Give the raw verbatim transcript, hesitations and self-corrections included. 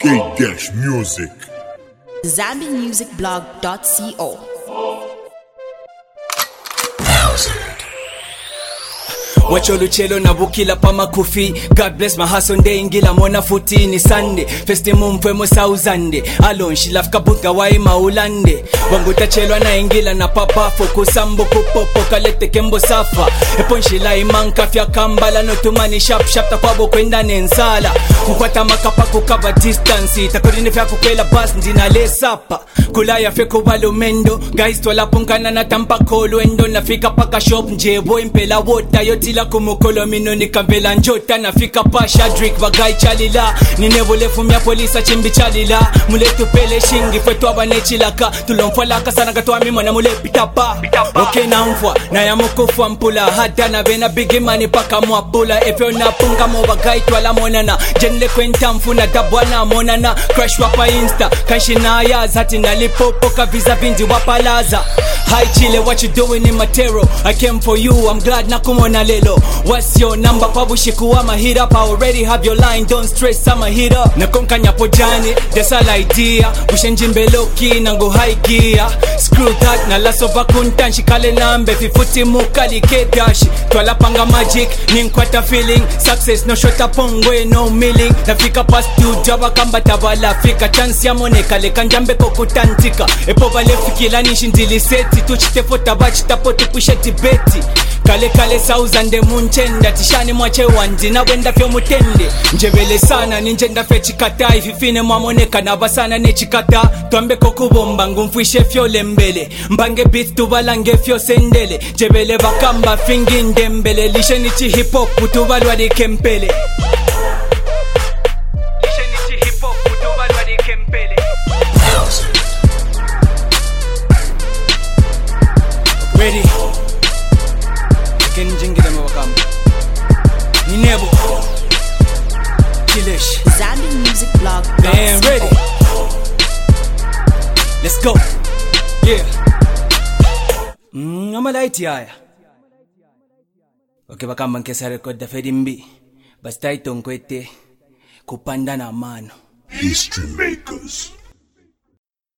K-Music. Zambi Music Blog dot co. Wacho luchelo na bukila pa makufi. God bless my hustle nde ingila mona futi ni Sunday. Festi mumfwe mo sauzande. Alon shilafka butka wai maulande. Wanguta chelo na ingila na papa fokusambo kupopo kalete kembo safa. Epon shila imanka fya kambala no tumani shap shap takwabo kwenda nensala. Kukwata makapa kukaba distance. Takurini fya kukwela bas ndina le sapa. Kulaya fya kubalumendo. Guys twala punkana na tampa kolwendo. Nafika paka shop njebo impela wota yoti la kumukolo mino nikambela njota nafika pasha drink bagai chalila ninebole fumya polisa chimbi chalila muletu pele shingi fwetu abanechilaka tulomfalaka sana gatwa mimo na mule pitapa okay na mfwa na ya mukufu mpula hata na bena big money paka mwapula efyo na punga mo bagai twala monana jenle kwenta mfuna dabwana monana crash wapa insta kanshina ya zati nalipopo ka visa vindi wapalaza hi chile what you doing in matero I came for you I'm glad nakumona lelo. What's your number? Pabushiku, I'ma hit up. I already have your line, don't stress, I'ma hit up. Nakonka nyapo jani, that's all idea. Ushenjimbe loki, nango high gear. Screw that, na laso vakuntan. Shikale nambe, fifuti mukali ketashi. Twala panga magic, ninkwata feeling. Success, no shota pongwe, no milling. Nafika past two, java kamba tabala. Fika chance ya moneka, lekanjambe kokutantika. Epo vale fikila nishindili seti. Tuchite fota bachi, tapo tupushe tibeti. Kale kale sauzande munchenda tishani mwache wanzi na wenda fyo mutende njebele sana ninjenda fe chikata ififine mwamoneka na basana ne chikata tuambe kokubomba ngumfwishe fyo lembele mbange beat tubalange fyo sendele jebele bakamba fingi ndembele lishe nichi hip hop tubalwa di kempele lishe nichi hip hop tubalwa di kempele ready Kenjingira mawakamba Ninebo Kilish Zambi Music Blog dot co. Man ready Let's go Yeah Mmm, amalaiti haya Okay bakamba nkesa record da fedimbi Basta itonkwete Kupanda na mano History makers.